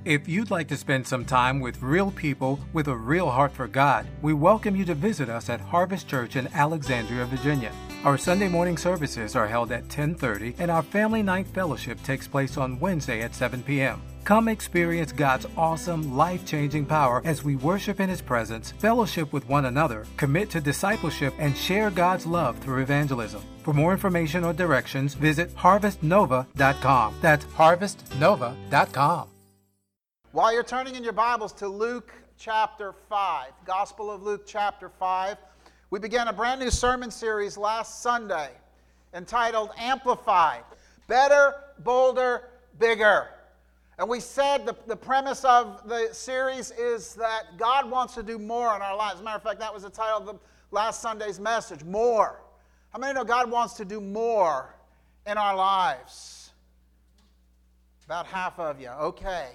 If you'd like to spend some time with real people with a real heart for God, we welcome you to visit us at Harvest Church in Alexandria, Virginia. Our Sunday morning services are held at 10:30, and our Family Night Fellowship takes place on Wednesday at 7 p.m. Come experience God's awesome, life-changing power as we worship in His presence, fellowship with one another, commit to discipleship, and share God's love through evangelism. For more information or directions, visit harvestnova.com. That's harvestnova.com. While you're turning in your Bibles to Luke chapter 5, Gospel of Luke chapter 5, we began a brand new sermon series last Sunday entitled Amplified, Better, Bolder, Bigger. And we said the premise of the series is that God wants to do more in our lives. As a matter of fact, that was the title of the last Sunday's message, More. How many know God wants to do more in our lives? About half of you. Okay.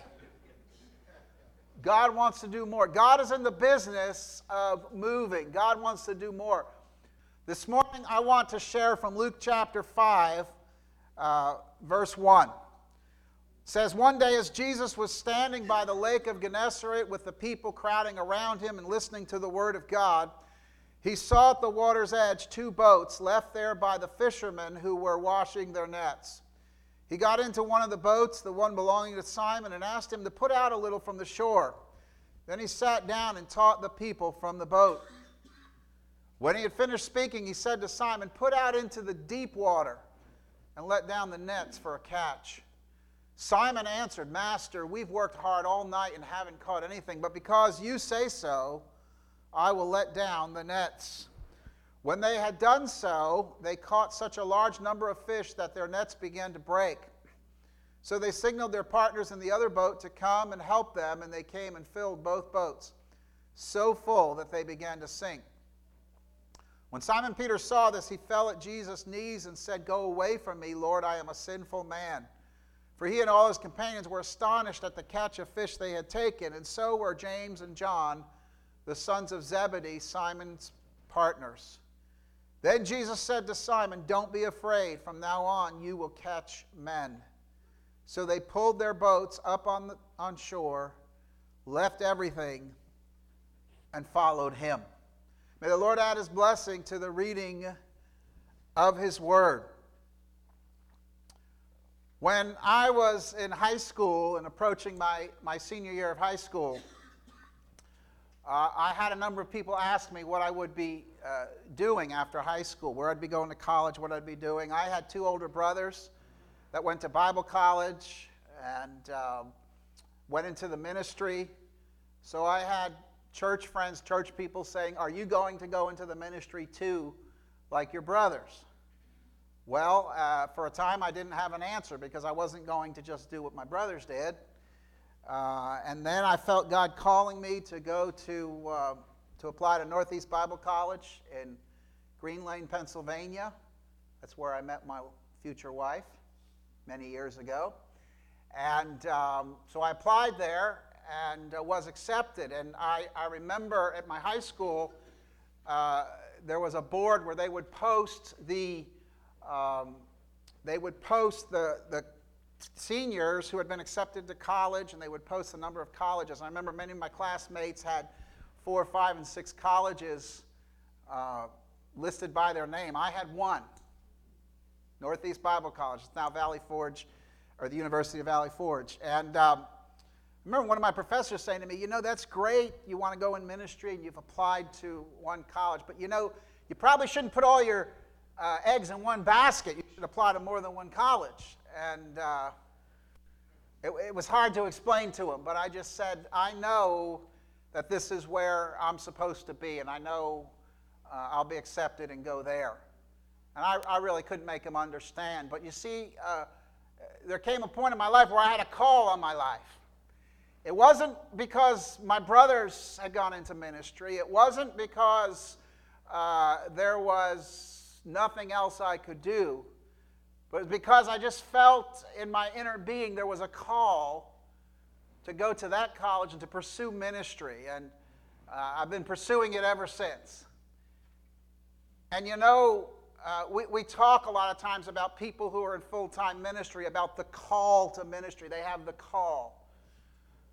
God wants to do more. God is in the business of moving. God wants to do more. This morning I want to share from Luke chapter 5, verse 1. It says, "One day as Jesus was standing by the lake of Gennesaret with the people crowding around him and listening to the word of God, he saw at the water's edge 2 boats left there by the fishermen who were washing their nets. He got into one of the boats, the one belonging to Simon, and asked him to put out a little from the shore. Then he sat down and taught the people from the boat. When he had finished speaking, he said to Simon, 'Put out into the deep water and let down the nets for a catch.' Simon answered, 'Master, we've worked hard all night and haven't caught anything, but because you say so, I will let down the nets.' When they had done so, they caught such a large number of fish that their nets began to break. So they signaled their partners in the other boat to come and help them, and they came and filled both boats, so full that they began to sink. When Simon Peter saw this, he fell at Jesus' knees and said, 'Go away from me, Lord, I am a sinful man.' For he and all his companions were astonished at the catch of fish they had taken, and so were James and John, the sons of Zebedee, Simon's partners. Then Jesus said to Simon, 'Don't be afraid. From now on you will catch men.' So they pulled their boats up on shore, left everything, and followed him." May the Lord add his blessing to the reading of his word. When I was in high school and approaching my senior year of high school, I had a number of people ask me what I would be doing after high school, where I'd be going to college, what I'd be doing. I had 2 older brothers that went to Bible college and went into the ministry. So I had church friends, church people saying, "Are you going to go into the ministry too, like your brothers?" Well, for a time I didn't have an answer because I wasn't going to just do what my brothers did. And then I felt God calling me to go to apply to Northeast Bible College in Green Lane, Pennsylvania. That's where I met my future wife many years ago. And so I applied there and was accepted. And I remember at my high school, there was a board where they would post the seniors who had been accepted to college, and they would post the number of colleges. I remember many of my classmates had 4, 5, and 6 colleges listed by their name. I had 1, Northeast Bible College. It's now Valley Forge, or the University of Valley Forge. And I remember one of my professors saying to me, "You know, that's great. You want to go in ministry, and you've applied to one college. But, you know, you probably shouldn't put all your eggs in one basket. You should apply to more than one college." And it was hard to explain to him, but I just said, I know that this is where I'm supposed to be, and I know I'll be accepted and go there. And I really couldn't make him understand. But you see, there came a point in my life where I had a call on my life. It wasn't because my brothers had gone into ministry. It wasn't because there was nothing else I could do. But it was because I just felt in my inner being there was a call to go to that college and to pursue ministry. And I've been pursuing it ever since. And you know, we talk a lot of times about people who are in full-time ministry, about the call to ministry. They have the call.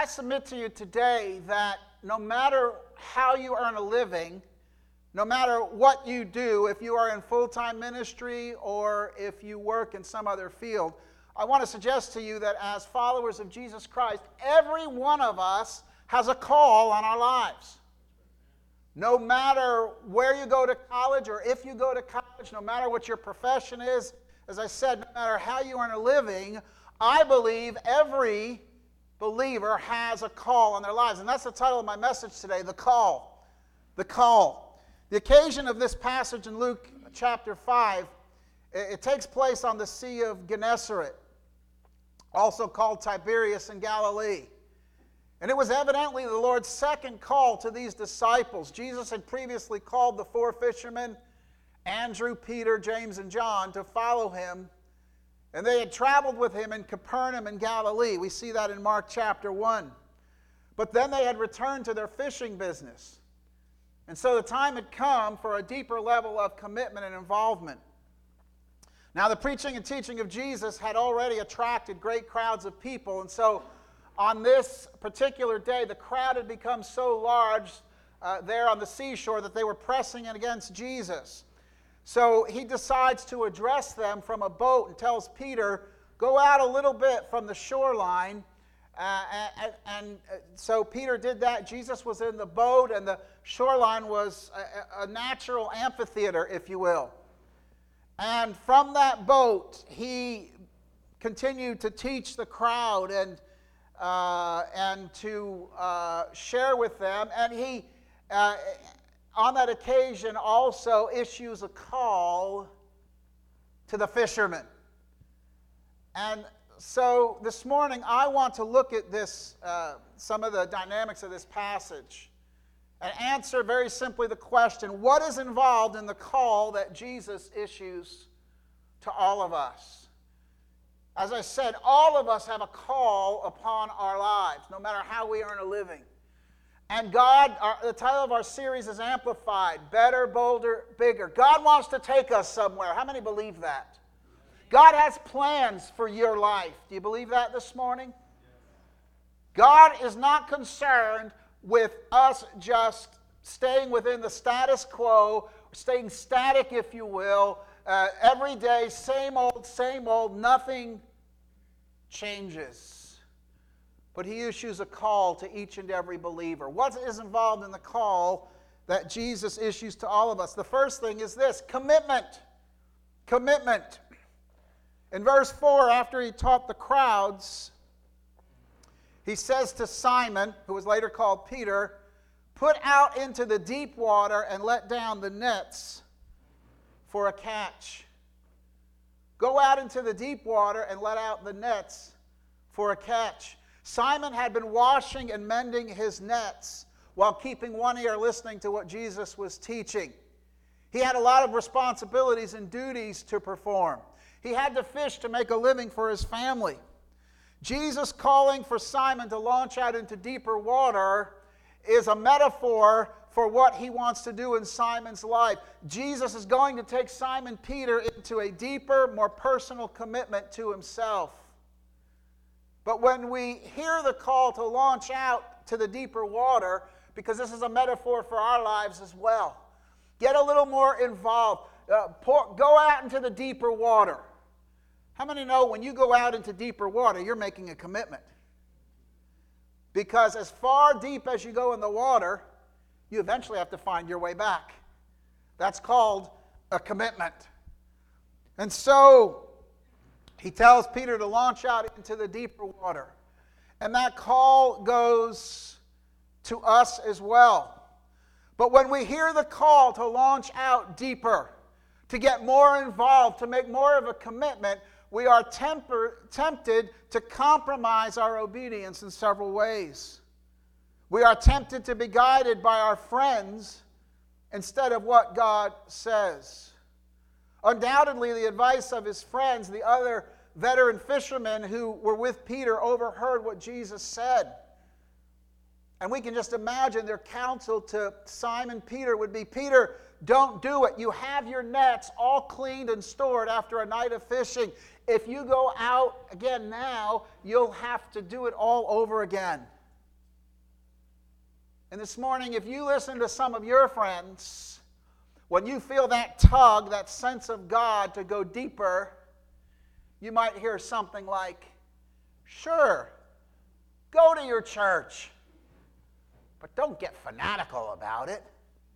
I submit to you today that no matter how you earn a living, no matter what you do, if you are in full-time ministry or if you work in some other field, I want to suggest to you that as followers of Jesus Christ, every one of us has a call on our lives. No matter where you go to college or if you go to college, no matter what your profession is, as I said, no matter how you earn a living, I believe every believer has a call on their lives. And that's the title of my message today, The Call. The Call. The occasion of this passage in Luke chapter 5, it takes place on the Sea of Gennesaret, also called Tiberias in Galilee. And it was evidently the Lord's second call to these disciples. Jesus had previously called the four fishermen, Andrew, Peter, James, and John, to follow him. And they had traveled with him in Capernaum in Galilee. We see that in Mark chapter 1. But then they had returned to their fishing business. And so the time had come for a deeper level of commitment and involvement. Now, the preaching and teaching of Jesus had already attracted great crowds of people. And so on this particular day, the crowd had become so large there on the seashore that they were pressing in against Jesus. So he decides to address them from a boat and tells Peter, go out a little bit from the shoreline. So Peter did that. Jesus was in the boat, and the shoreline was a natural amphitheater, if you will. And from that boat, he continued to teach the crowd and to share with them. And he, on that occasion, also issues a call to the fishermen. And so this morning, I want to look at this, some of the dynamics of this passage, and answer very simply the question, what is involved in the call that Jesus issues to all of us? As I said, all of us have a call upon our lives, no matter how we earn a living. And God, the title of our series is Amplified, Better, Bolder, Bigger. God wants to take us somewhere. How many believe that? God has plans for your life. Do you believe that this morning? God is not concerned with us just staying within the status quo, staying static, if you will, every day, same old, nothing changes. But he issues a call to each and every believer. What is involved in the call that Jesus issues to all of us? The first thing is this, commitment. Commitment. In verse 4, after he taught the crowds, he says to Simon, who was later called Peter, put out into the deep water and let down the nets for a catch. Go out into the deep water and let out the nets for a catch. Simon had been washing and mending his nets while keeping one ear listening to what Jesus was teaching. He had a lot of responsibilities and duties to perform. He had to fish to make a living for his family. Jesus calling for Simon to launch out into deeper water is a metaphor for what he wants to do in Simon's life. Jesus is going to take Simon Peter into a deeper, more personal commitment to himself. But when we hear the call to launch out to the deeper water, because this is a metaphor for our lives as well, get a little more involved. Go out into the deeper water. How many know when you go out into deeper water, you're making a commitment? Because as far deep as you go in the water, you eventually have to find your way back. That's called a commitment. And so he tells Peter to launch out into the deeper water. And that call goes to us as well. But when we hear the call to launch out deeper, to get more involved, to make more of a commitment, we are tempted to compromise our obedience in several ways. We are tempted to be guided by our friends instead of what God says. Undoubtedly, the advice of his friends, the other veteran fishermen who were with Peter, overheard what Jesus said. And we can just imagine their counsel to Simon Peter would be, Peter, don't do it. You have your nets all cleaned and stored after a night of fishing. If you go out again now, you'll have to do it all over again. And this morning, if you listen to some of your friends, when you feel that tug, that sense of God to go deeper, you might hear something like, sure, go to your church, but don't get fanatical about it.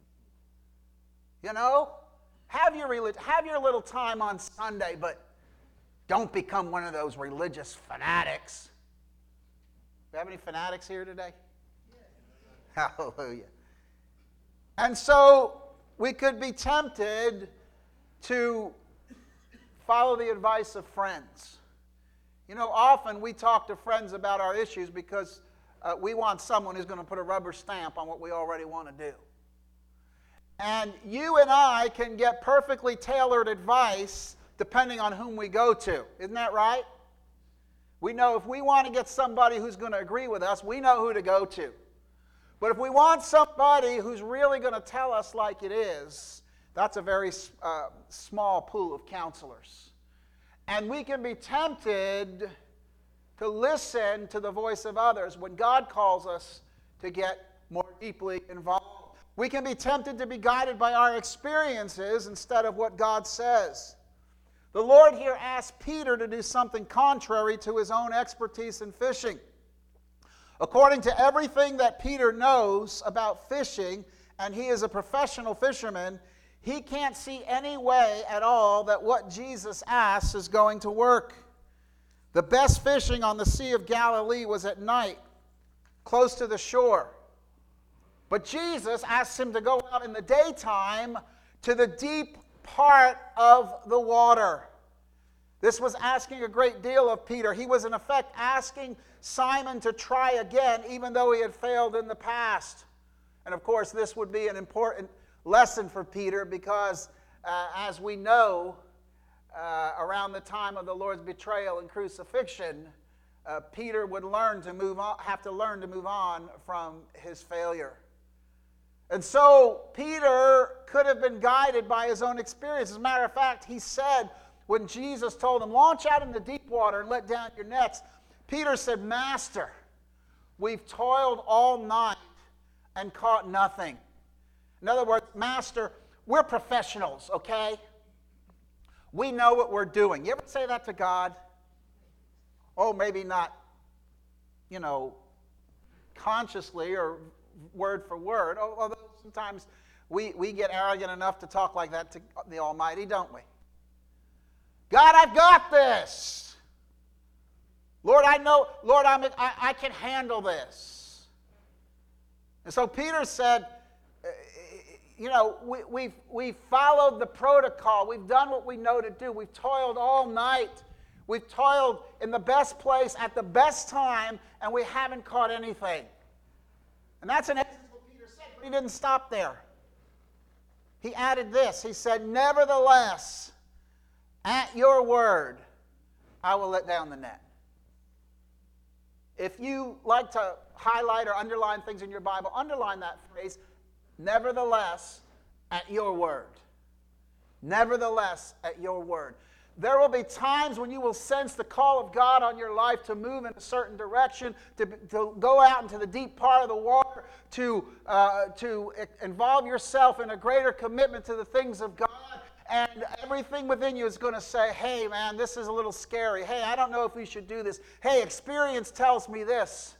You know, have your little time on Sunday, but don't become one of those religious fanatics. Do we have any fanatics here today? Yes. Hallelujah. And so we could be tempted to follow the advice of friends. You know, often we talk to friends about our issues because we want someone who's going to put a rubber stamp on what we already want to do. And you and I can get perfectly tailored advice depending on whom we go to. Isn't that right? We know if we want to get somebody who's going to agree with us, we know who to go to. But if we want somebody who's really going to tell us like it is, that's a very small pool of counselors. And we can be tempted to listen to the voice of others when God calls us to get more deeply involved. We can be tempted to be guided by our experiences instead of what God says. The Lord here asked Peter to do something contrary to his own expertise in fishing. According to everything that Peter knows about fishing, and he is a professional fisherman, he can't see any way at all that what Jesus asks is going to work. The best fishing on the Sea of Galilee was at night, close to the shore. But Jesus asked him to go out in the daytime to the deep part of the water. This was asking a great deal of Peter. He was in effect asking Simon to try again, even though he had failed in the past. And of course, this would be an important lesson for Peter because, as we know, around the time of the Lord's betrayal and crucifixion, Peter would have to learn to move on from his failure. And so Peter could have been guided by his own experience. As a matter of fact, he said when Jesus told him, launch out in the deep water and let down your nets, Peter said, Master, we've toiled all night and caught nothing. In other words, Master, we're professionals, okay? We know what we're doing. You ever say that to God? Oh, maybe not, consciously or word for word, although sometimes we get arrogant enough to talk like that to the Almighty, don't we? God, I've got this. Lord, I know, Lord, I can handle this. And so Peter said, we've followed the protocol. We've done what we know to do. We've toiled all night. We've toiled in the best place at the best time, and we haven't caught anything. And that's in essence what Peter said, but he didn't stop there. He added this. He said, nevertheless, at your word, I will let down the net. If you like to highlight or underline things in your Bible, underline that phrase, nevertheless, at your word. Nevertheless, at your word. There will be times when you will sense the call of God on your life to move in a certain direction, to go out into the deep part of the water, to involve yourself in a greater commitment to the things of God. And everything within you is going to say, hey, man, this is a little scary. Hey, I don't know if we should do this. Hey, experience tells me this.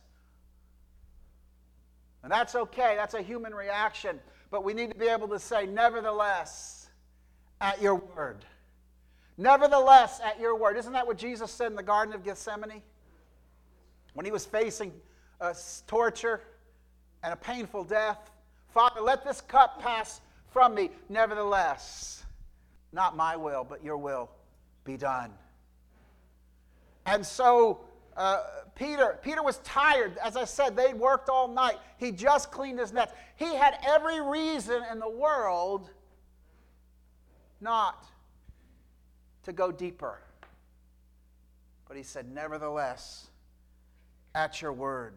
And that's okay. That's a human reaction. But we need to be able to say, nevertheless, at your word. Nevertheless, at your word. Isn't that what Jesus said in the Garden of Gethsemane? When he was facing torture and a painful death. Father, let this cup pass from me. Nevertheless, not my will, but your will be done. And so Peter was tired. As I said, they'd worked all night. He just cleaned his nets. He had every reason in the world not to go deeper. But he said, nevertheless, at your word.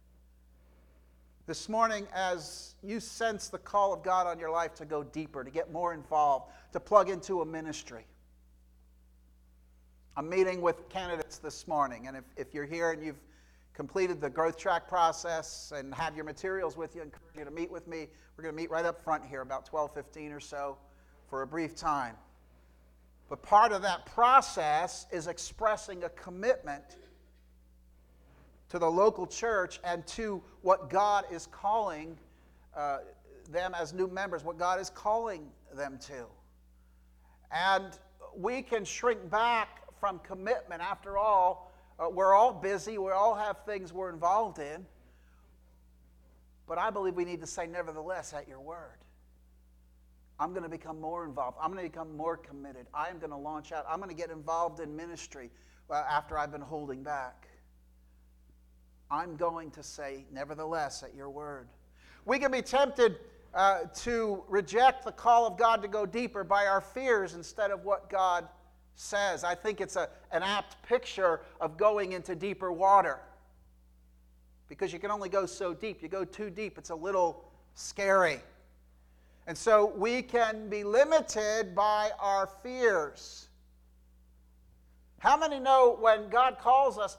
This morning, as you sense the call of God on your life to go deeper, to get more involved, to plug into a ministry. I'm meeting with candidates this morning, and if you're here and completed the growth track process and have your materials with you, encourage you to meet with me. We're going to meet right up front here, about 12:15 or so, for a brief time. But part of that process is expressing a commitment to the local church and to what God is calling them as new members, what God is calling them to. And we can shrink back from commitment. After all, we're all busy. We all have things we're involved in. But I believe we need to say, nevertheless, at your word. I'm going to become more involved. I'm going to become more committed. I am going to launch out. I'm going to get involved in ministry after I've been holding back. I'm going to say, nevertheless, at your word. We can be tempted to reject the call of God to go deeper by our fears instead of what God says. I think it's an apt picture of going into deeper water. Because you can only go so deep. You go too deep, it's a little scary. And so we can be limited by our fears. How many know when God calls us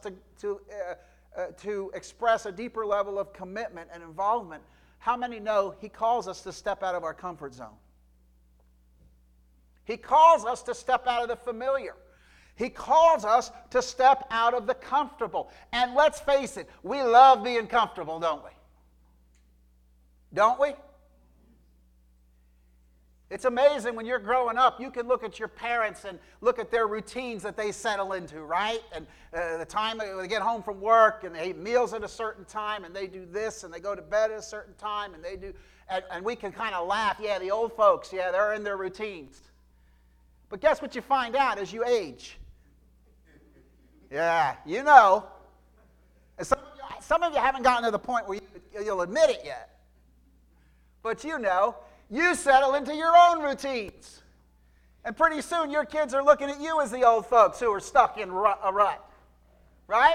to express a deeper level of commitment and involvement, how many know He calls us to step out of our comfort zone? He calls us to step out of the familiar. He calls us to step out of the comfortable. And let's face it, we love being comfortable, don't we? Don't we? It's amazing when you're growing up, you can look at your parents and look at their routines that they settle into, right? And the time they get home from work and they eat meals at a certain time and they do this and they go to bed at a certain time and they do, and we can kind of laugh. Yeah, the old folks, yeah, they're in their routines. But guess what you find out as you age? Yeah, you know. And some of you haven't gotten to the point where you'll admit it yet. But you know. You settle into your own routines. And pretty soon your kids are looking at you as the old folks who are stuck in a rut. Right?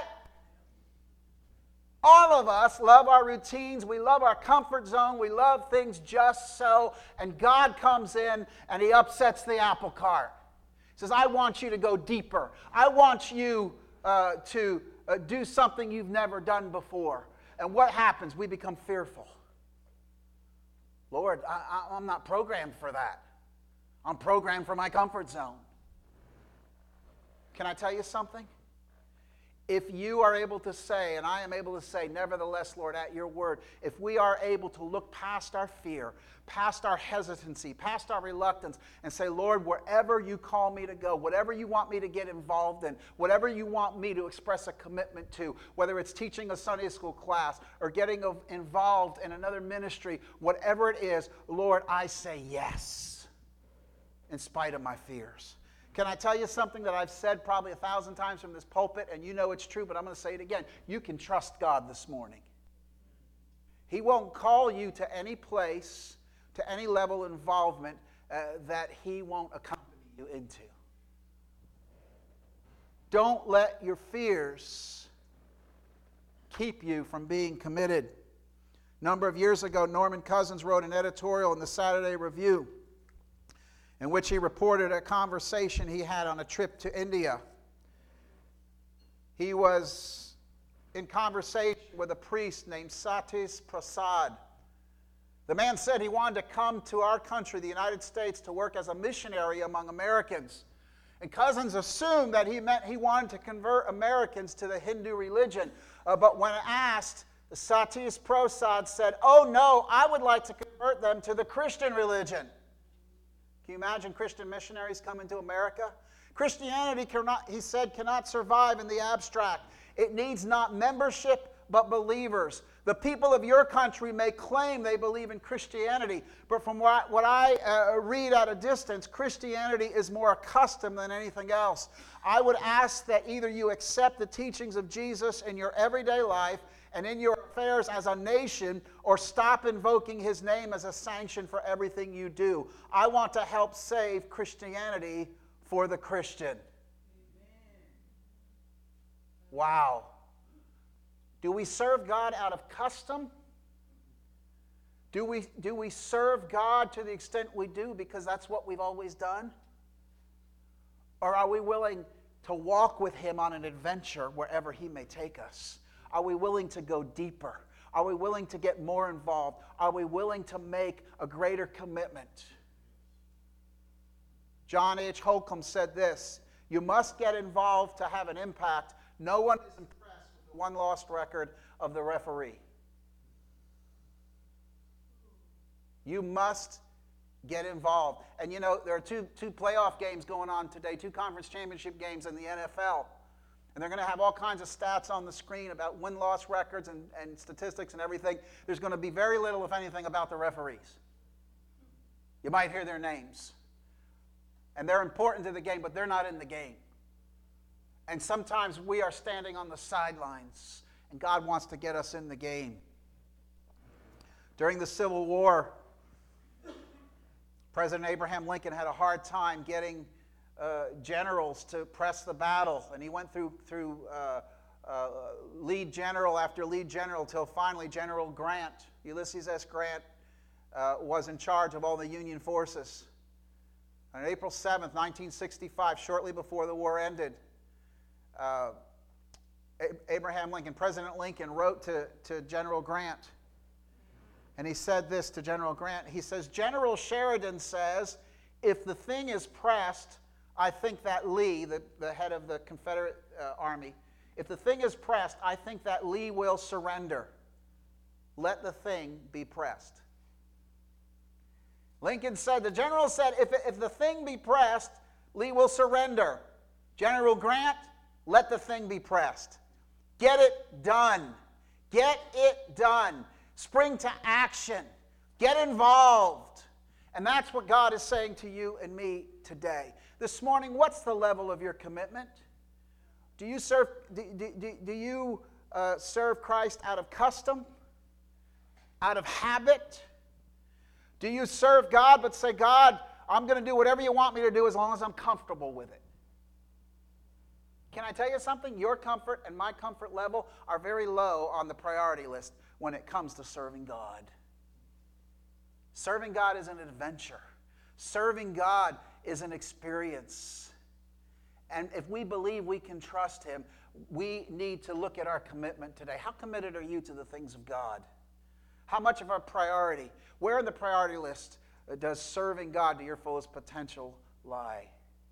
All of us love our routines. We love our comfort zone. We love things just so. And God comes in and He upsets the apple cart. He says, I want you to go deeper. I want you to do something you've never done before. And what happens? We become fearful. Lord, I'm not programmed for that. I'm programmed for my comfort zone. Can I tell you something? If you are able to say, and I am able to say, nevertheless, Lord, at your word, if we are able to look past our fear, past our hesitancy, past our reluctance, and say, Lord, wherever you call me to go, whatever you want me to get involved in, whatever you want me to express a commitment to, whether it's teaching a Sunday school class or getting involved in another ministry, whatever it is, Lord, I say yes, in spite of my fears. Can I tell you something that I've said probably 1,000 times from this pulpit, and you know it's true, but I'm going to say it again. You can trust God this morning. He won't call you to any place, to any level of involvement that He won't accompany you into. Don't let your fears keep you from being committed. A number of years ago, Norman Cousins wrote an editorial in the Saturday Review in which he reported a conversation he had on a trip to India. He was in conversation with a priest named Satis Prasad. The man said he wanted to come to our country, the United States, to work as a missionary among Americans. And Cousins assumed that he meant he wanted to convert Americans to the Hindu religion. But when asked, Satis Prasad said, "Oh no, I would like to convert them to the Christian religion." Can you imagine Christian missionaries coming to America? Christianity, he said, cannot survive in the abstract. It needs not membership, but believers. The people of your country may claim they believe in Christianity, but from what I read at a distance, Christianity is more a custom than anything else. I would ask that either you accept the teachings of Jesus in your everyday life and in your affairs as a nation, or stop invoking His name as a sanction for everything you do. I want to help save Christianity for the Christian. Amen. Wow. Do we serve God out of custom? Do we serve God to the extent we do because that's what we've always done? Or are we willing to walk with Him on an adventure wherever He may take us? Are we willing to go deeper? Are we willing to get more involved? Are we willing to make a greater commitment? John H. Holcomb said this: you must get involved to have an impact. No one is impressed with the one lost record of the referee. You must get involved. And you know, there are two playoff games going on today, 2 conference championship games in the NFL. And they're going to have all kinds of stats on the screen about win-loss records and statistics and everything. There's going to be very little, if anything, about the referees. You might hear their names. And they're important to the game, but they're not in the game. And sometimes we are standing on the sidelines, and God wants to get us in the game. During the Civil War, President Abraham Lincoln had a hard time getting generals to press the battle, and he went through lead general after lead general till finally General Grant, Ulysses S. Grant, was in charge of all the Union forces. On April 7th, 1965, shortly before the war ended, President Lincoln wrote to General Grant, and he said this to General Grant. He says, General Sheridan says, if the thing is pressed, I think that Lee, the head of the Confederate Army, if the thing is pressed, I think that Lee will surrender. Let the thing be pressed. Lincoln said, the general said, if the thing be pressed, Lee will surrender. General Grant, let the thing be pressed. Get it done. Get it done. Spring to action. Get involved. And that's what God is saying to you and me today. This morning, what's the level of your commitment? Do you serve Christ out of custom? Out of habit? Do you serve God but say, God, I'm going to do whatever you want me to do as long as I'm comfortable with it? Can I tell you something? Your comfort and my comfort level are very low on the priority list when it comes to serving God. Serving God is an adventure. Serving God is an experience. And if we believe we can trust Him, we need to look at our commitment today. How committed are you to the things of God? How much of our priority, where in the priority list does serving God to your fullest potential lie?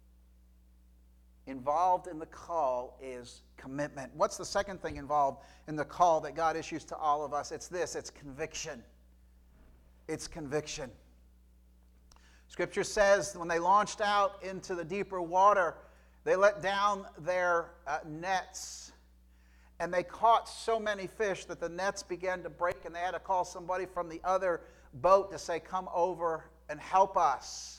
Involved in the call is commitment. What's the second thing involved in the call that God issues to all of us? It's this, it's conviction. It's conviction. Scripture says when they launched out into the deeper water, they let down their nets. And they caught so many fish that the nets began to break, and they had to call somebody from the other boat to say, come over and help us.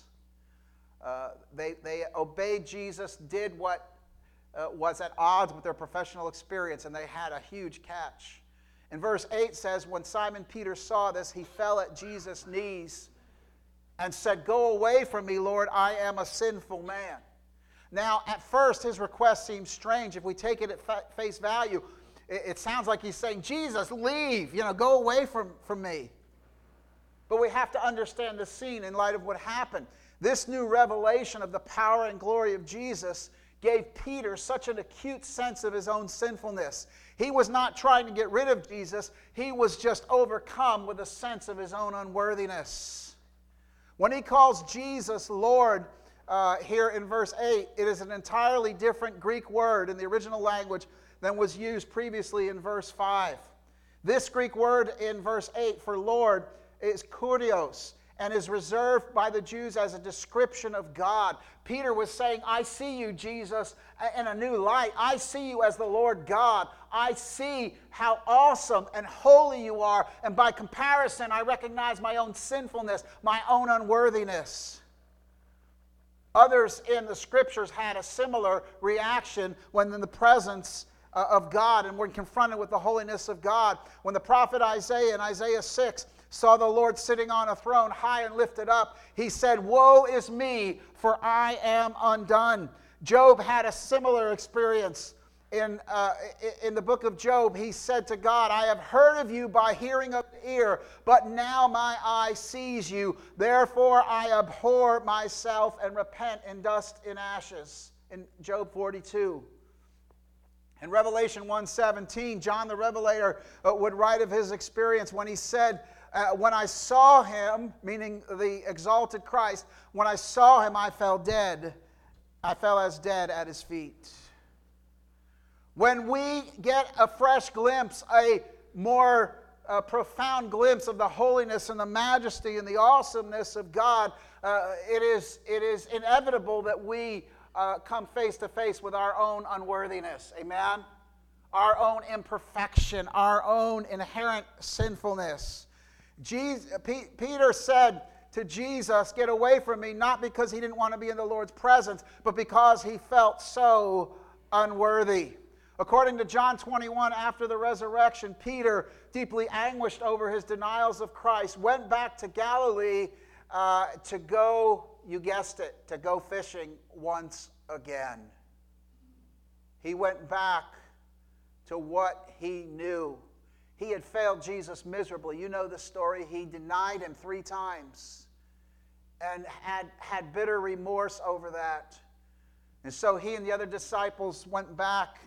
They obeyed Jesus, did what was at odds with their professional experience, and they had a huge catch. And verse 8 says, when Simon Peter saw this, he fell at Jesus' knees and said, go away from me, Lord, I am a sinful man. Now, at first, his request seems strange. If we take it at face value, it sounds like he's saying, Jesus, leave, go away from me. But we have to understand the scene in light of what happened. This new revelation of the power and glory of Jesus gave Peter such an acute sense of his own sinfulness. He was not trying to get rid of Jesus. He was just overcome with a sense of his own unworthiness. When he calls Jesus Lord, here in verse 8, it is an entirely different Greek word in the original language than was used previously in verse 5. This Greek word in verse 8 for Lord is kurios and is reserved by the Jews as a description of God. Peter was saying, I see you, Jesus, in a new light. I see you as the Lord God. I see how awesome and holy you are. And by comparison, I recognize my own sinfulness, my own unworthiness. Others in the Scriptures had a similar reaction when in the presence of God and when confronted with the holiness of God. When the prophet Isaiah in Isaiah 6 saw the Lord sitting on a throne high and lifted up, he said, woe is me, for I am undone. Job had a similar experience. In the book of Job, he said to God, I have heard of you by hearing of the ear, but now my eye sees you. Therefore I abhor myself and repent in dust and ashes. In Job 42. In Revelation 1:17, John the Revelator would write of his experience when he said, when I saw him, meaning the exalted Christ, when I saw him, I fell dead. I fell as dead at his feet. When we get a fresh glimpse, a more profound glimpse of the holiness and the majesty and the awesomeness of God, it is inevitable that we come face to face with our own unworthiness. Amen? Our own imperfection, our own inherent sinfulness. Peter said to Jesus, "Get away from me," not because he didn't want to be in the Lord's presence, but because he felt so unworthy. According to John 21, after the resurrection, Peter, deeply anguished over his denials of Christ, went back to Galilee to go, you guessed it, to go fishing once again. He went back to what he knew. He had failed Jesus miserably. You know the story. He denied him 3 times and had bitter remorse over that. And so he and the other disciples went back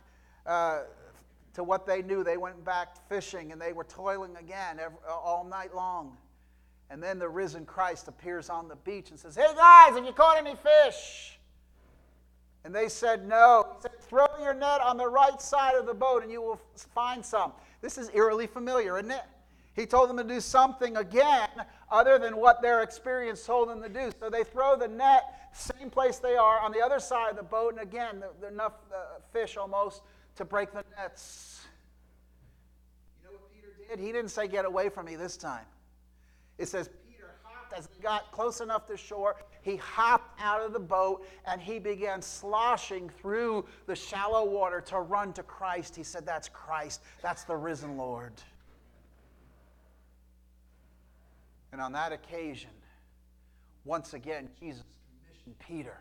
to what they knew. They went back fishing, and they were toiling again all night long. And then the risen Christ appears on the beach and says, "Hey guys, have you caught any fish?" And they said, "No." He said, "Throw your net on the right side of the boat and you will find some." This is eerily familiar, isn't it? He told them to do something again other than what their experience told them to do. So they throw the net, same place they are, on the other side of the boat, and again, enough fish almost to break the nets. You know what Peter did? He didn't say, "Get away from me" this time. It says Peter hopped, as he got close enough to shore, he hopped out of the boat and he began sloshing through the shallow water to run to Christ. He said, "That's Christ. That's the risen Lord." And on that occasion, once again, Jesus commissioned Peter.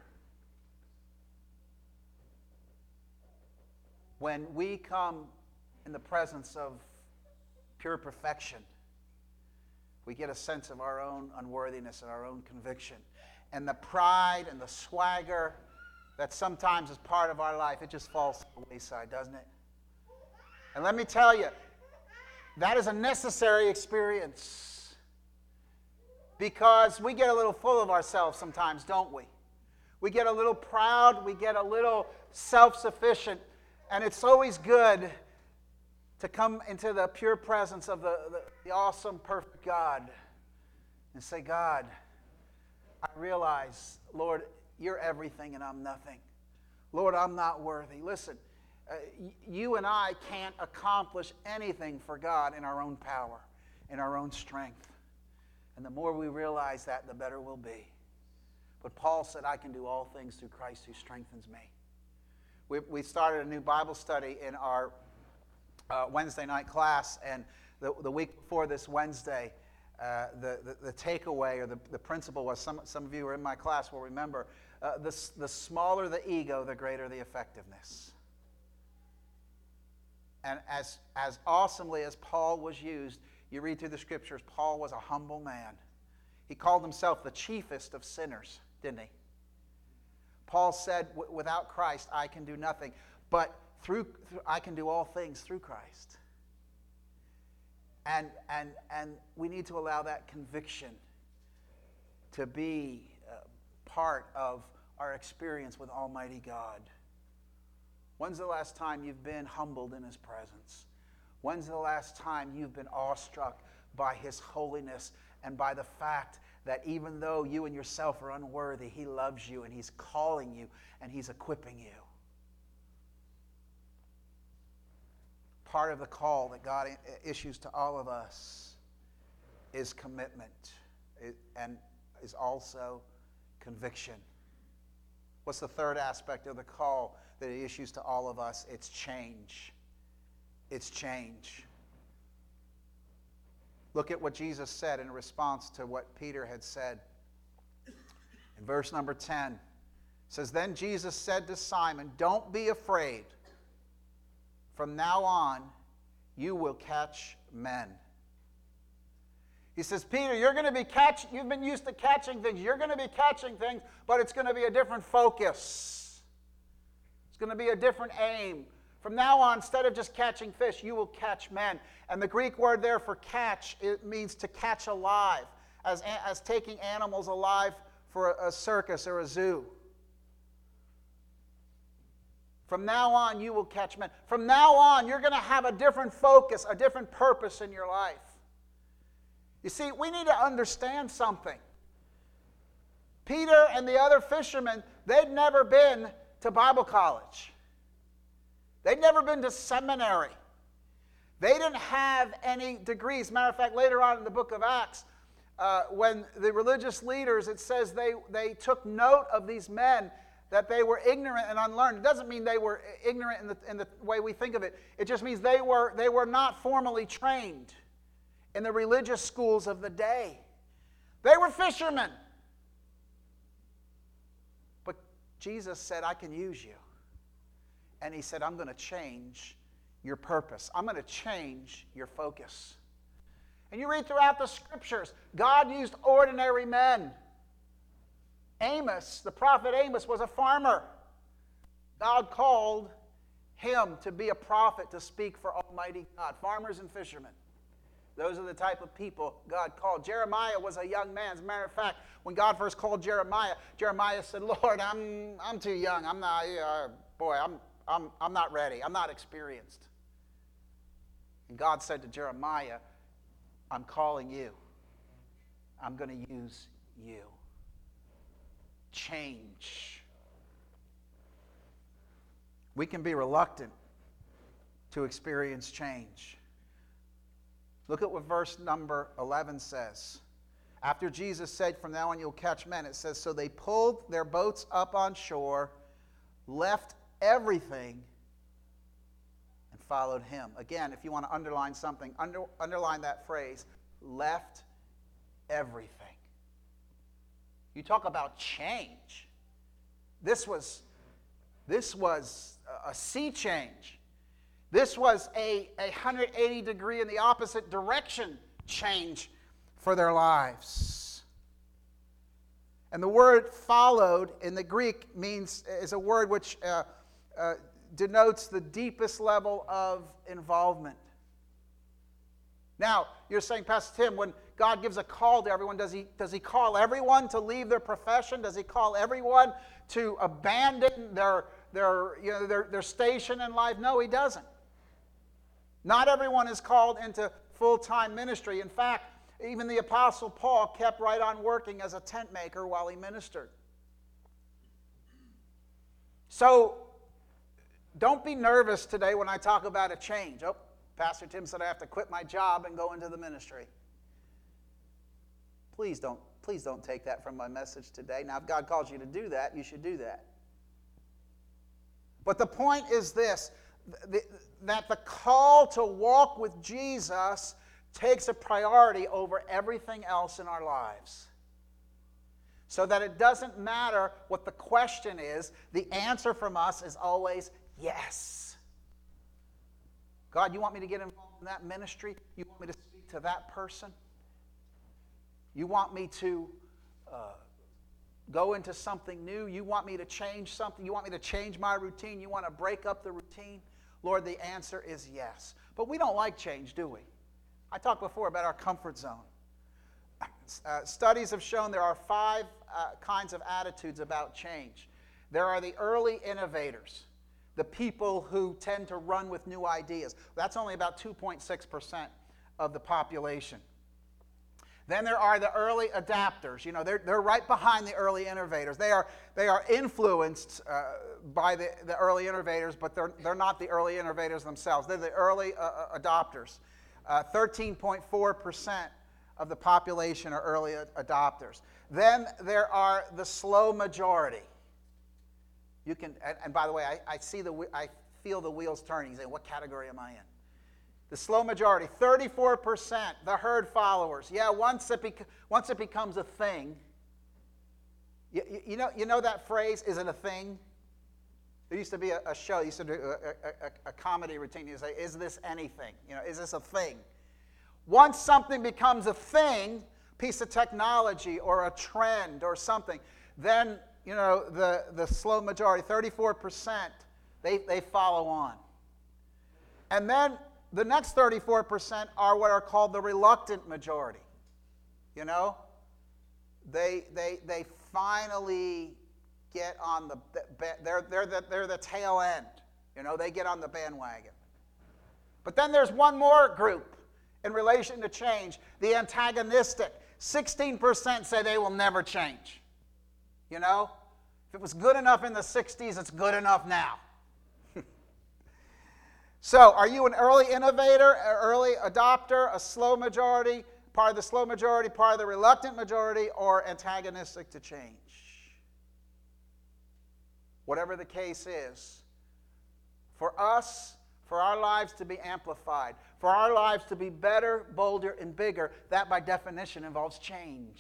When we come in the presence of pure perfection, we get a sense of our own unworthiness and our own conviction. And the pride and the swagger that sometimes is part of our life, it just falls to the wayside, doesn't it? And let me tell you, that is a necessary experience. Because we get a little full of ourselves sometimes, don't we? We get a little proud, we get a little self-sufficient, and it's always good to come into the pure presence of the awesome, perfect God and say, "God, I realize, Lord, you're everything and I'm nothing. Lord, I'm not worthy." Listen, you and I can't accomplish anything for God in our own power, in our own strength. And the more we realize that, the better we'll be. But Paul said, "I can do all things through Christ who strengthens me." We started a new Bible study in our Wednesday night class, and the week before this Wednesday, the takeaway or the principle was, some of you who are in my class will remember, the smaller the ego, the greater the effectiveness. And as awesomely as Paul was used, you read through the scriptures, Paul was a humble man. He called himself the chiefest of sinners, didn't he? Paul said, "Without Christ, I can do nothing. But I can do all things through Christ." And we need to allow that conviction to be part of our experience with Almighty God. When's the last time you've been humbled in His presence? When's the last time you've been awestruck by His holiness and by the fact that even though you and yourself are unworthy, He loves you and He's calling you and He's equipping you? Part of the call that God issues to all of us is commitment and is also conviction. What's the third aspect of the call that He issues to all of us? It's change. It's change. Look at what Jesus said in response to what Peter had said. In verse number 10, it says, "Then Jesus said to Simon, 'Don't be afraid. From now on, you will catch men.'" He says, "Peter, you've been used to catching things. You're going to be catching things, but it's going to be a different focus. It's going to be a different aim. From now on, instead of just catching fish, you will catch men. And the Greek word there for catch, it means to catch alive, as taking animals alive for a circus or a zoo. From now on, you will catch men. From now on, you're going to have a different focus, a different purpose in your life. You see, we need to understand something. Peter and the other fishermen, they'd never been to Bible college. They'd never been to seminary. They didn't have any degrees. Matter of fact, later on in the book of Acts, when the religious leaders, it says they took note of these men that they were ignorant and unlearned. It doesn't mean they were ignorant in the way we think of it. It just means they were not formally trained in the religious schools of the day. They were fishermen. But Jesus said, I can use you. And he said, I'm going to change your purpose. I'm going to change your focus. And you read throughout the scriptures, God used ordinary men. Amos, the prophet Amos, was a farmer. God called him to be a prophet to speak for Almighty God. Farmers and fishermen. Those are the type of people God called. Jeremiah was a young man. As a matter of fact, when God first called Jeremiah, Jeremiah said, Lord, I'm too young. I'm not ready. I'm not experienced. And God said to Jeremiah, I'm calling you. I'm going to use you. Change. We can be reluctant to experience change. Look at what verse number 11 says. After Jesus said, from now on you'll catch men, it says, so they pulled their boats up on shore, left everything, and followed him. Again, if you want to underline something, underline that phrase, left everything. You talk about change. This was a sea change. This was a 180 degree in the opposite direction change for their lives. And the word followed in the Greek is a word which denotes the deepest level of involvement. Now, you're saying, Pastor Tim, when God gives a call to everyone, does he call everyone to leave their profession? Does he call everyone to abandon their station in life? No, he doesn't. Not everyone is called into full-time ministry. In fact, even the Apostle Paul kept right on working as a tent maker while he ministered. So, don't be nervous today when I talk about a change. Oh, Pastor Tim said I have to quit my job and go into the ministry. Please don't take that from my message today. Now, if God calls you to do that, you should do that. But the point is this, that the call to walk with Jesus takes a priority over everything else in our lives. So that it doesn't matter what the question is, the answer from us is always yes. God, you want me to get involved in that ministry? You want me to speak to that person? You want me to go into something new? You want me to change something? You want me to change my routine? You want to break up the routine? Lord, the answer is yes. But we don't like change, do we? I talked before about our comfort zone. Studies have shown there are 5 kinds of attitudes about change. There are the early innovators, the people who tend to run with new ideas. That's only about 2.6% of the population. Then there are the early adapters. You know, they're right behind the early innovators. They are influenced by the early innovators, but they're not the early innovators themselves. They're the early adopters. 13.4% of the population are early adopters. Then there are the slow majority. You can, and by the way, I feel the wheels turning. You say, what category am I in? The slow majority, 34%, the herd followers. Yeah, once it becomes a thing. You know that phrase, is it a thing? There used to be a show, used to do a comedy routine. You say, is this anything? You know, is this a thing? Once something becomes a thing, piece of technology or a trend or something, then, you know, the slow majority, 34%, they follow on. And then the next 34% are what are called the reluctant majority. You know? They finally get on they're the tail end. You know, they get on the bandwagon. But then there's one more group in relation to change, the antagonistic. 16% say they will never change. You know? If it was good enough in the 60s, it's good enough now. So, are you an early innovator, an early adopter, a slow majority, part of the slow majority, part of the reluctant majority, or antagonistic to change? Whatever the case is, for us, for our lives to be amplified, for our lives to be better, bolder, and bigger, that by definition involves change.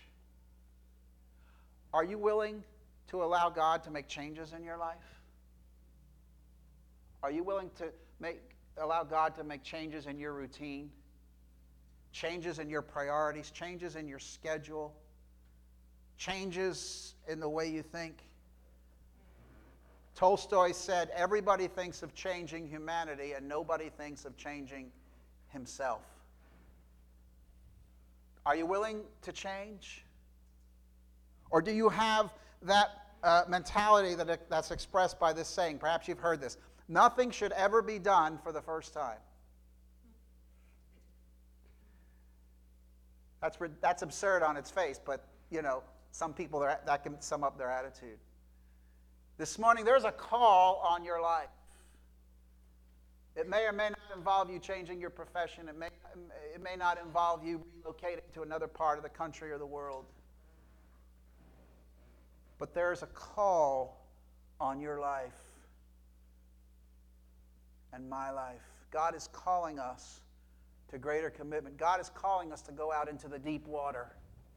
Are you willing to allow God to make changes in your life? Are you willing to allow God to make changes in your routine, changes in your priorities, changes in your schedule, changes in the way you think? Tolstoy said, everybody thinks of changing humanity and nobody thinks of changing himself. Are you willing to change? Or do you have that mentality that's expressed by this saying? Perhaps you've heard this. Nothing should ever be done for the first time. That's absurd on its face, but, you know, some people, that can sum up their attitude. This morning, there's a call on your life. It may or may not involve you changing your profession. It may not involve you relocating to another part of the country or the world. But there's a call on your life and my life. God is calling us to greater commitment. God is calling us to go out into the deep water.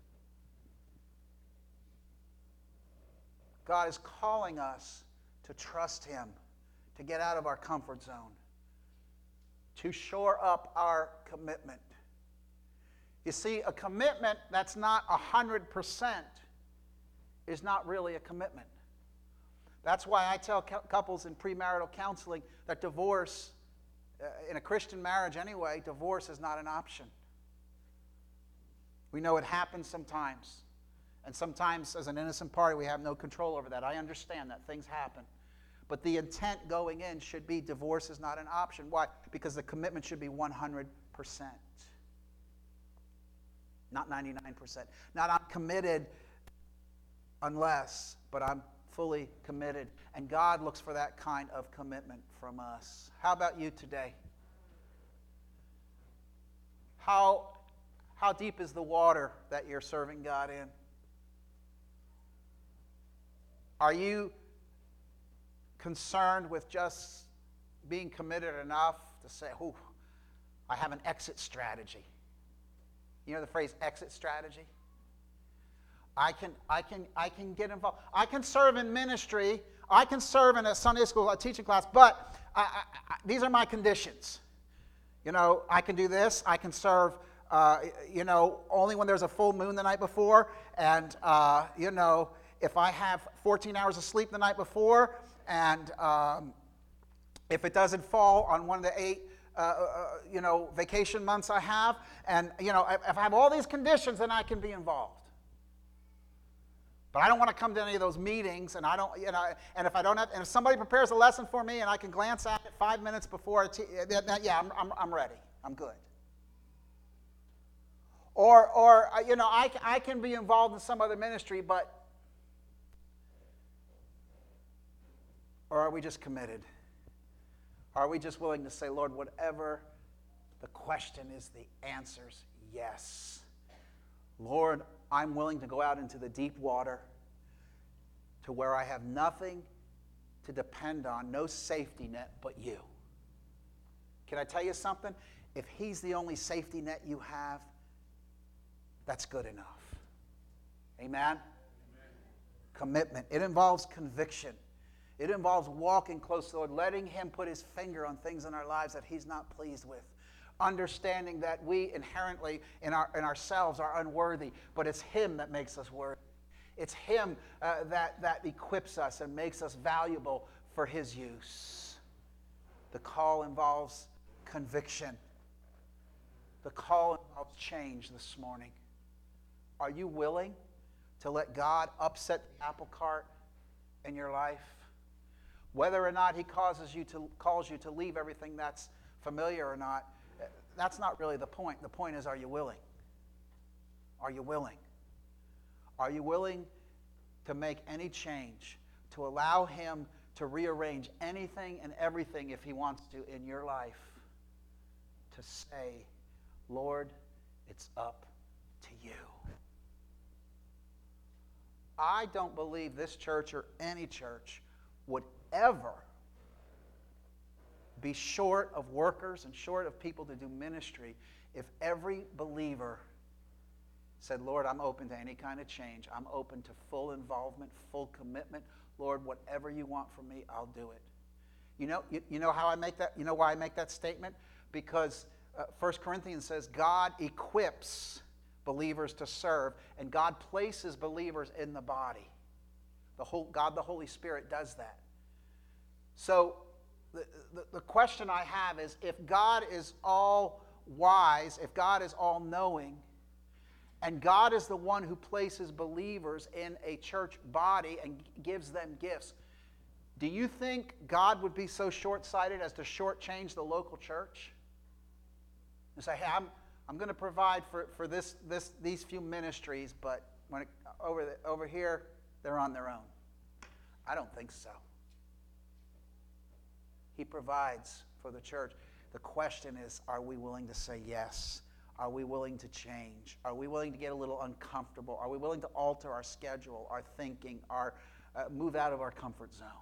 God is calling us to trust Him, to get out of our comfort zone, to shore up our commitment. You see, a commitment that's not 100% is not really a commitment. That's why I tell couples in premarital counseling that divorce, in a Christian marriage anyway, divorce is not an option. We know it happens sometimes. And sometimes, as an innocent party, we have no control over that. I understand that things happen. But the intent going in should be divorce is not an option. Why? Because the commitment should be 100%. Not 99%. Not I'm committed unless, but I'm fully committed. And God looks for that kind of commitment from us. How about you today? How deep is the water that you're serving God in? Are you concerned with just being committed enough to say, "Ooh, I have an exit strategy"? You know the phrase exit strategy? I can get involved. I can serve in ministry. I can serve in a Sunday school, a teaching class, but these are my conditions. You know, I can do this. I can serve, only when there's a full moon the night before, and, if I have 14 hours of sleep the night before, and if it doesn't fall on one of the 8, vacation months I have, and, if I have all these conditions, then I can be involved. But I don't want to come to any of those meetings, and I don't, and if I don't have, and if somebody prepares a lesson for me, and I can glance at it 5 minutes before, I'm ready. I'm good. Or I can be involved in some other ministry, but. Or are we just committed? Are we just willing to say, Lord, whatever the question is, the answer's yes. Lord, I'm willing to go out into the deep water to where I have nothing to depend on, no safety net but you. Can I tell you something? If He's the only safety net you have, that's good enough. Amen? Amen. Commitment. It involves conviction. It involves walking close to the Lord, letting Him put His finger on things in our lives that He's not pleased with. Understanding that we inherently in ourselves are unworthy, but it's Him that makes us worthy. It's Him that equips us and makes us valuable for His use. The call involves conviction. The call involves change this morning. Are you willing to let God upset the apple cart in your life? Whether or not He calls you to leave everything that's familiar or not, that's not really the point. The point is, are you willing? Are you willing? Are you willing to make any change, to allow Him to rearrange anything and everything if He wants to in your life, to say, Lord, it's up to you. I don't believe this church or any church would ever be short of workers and short of people to do ministry if every believer said, Lord, I'm open to any kind of change. I'm open to full involvement, full commitment. Lord, whatever you want from me, I'll do it. You know how I make that? You know why I make that statement? Because 1 Corinthians says God equips believers to serve, and God places believers in the body. God, the Holy Spirit, does that. So the question I have is, if God is all wise, if God is all knowing, and God is the one who places believers in a church body and gives them gifts, do you think God would be so short-sighted as to shortchange the local church? And say, hey, I'm going to provide for these few ministries, but over here, they're on their own. I don't think so. He provides for the church. The question is, are we willing to say yes? Are we willing to change? Are we willing to get a little uncomfortable? Are we willing to alter our schedule, our thinking, move out of our comfort zone?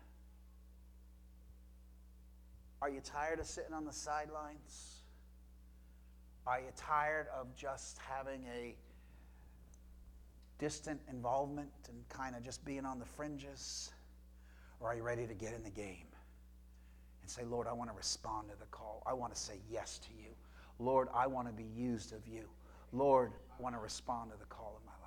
Are you tired of sitting on the sidelines? Are you tired of just having a distant involvement and kind of just being on the fringes? Or are you ready to get in the game and say, Lord, I want to respond to the call. I want to say yes to you. Lord, I want to be used of you. Lord, I want to respond to the call of my life.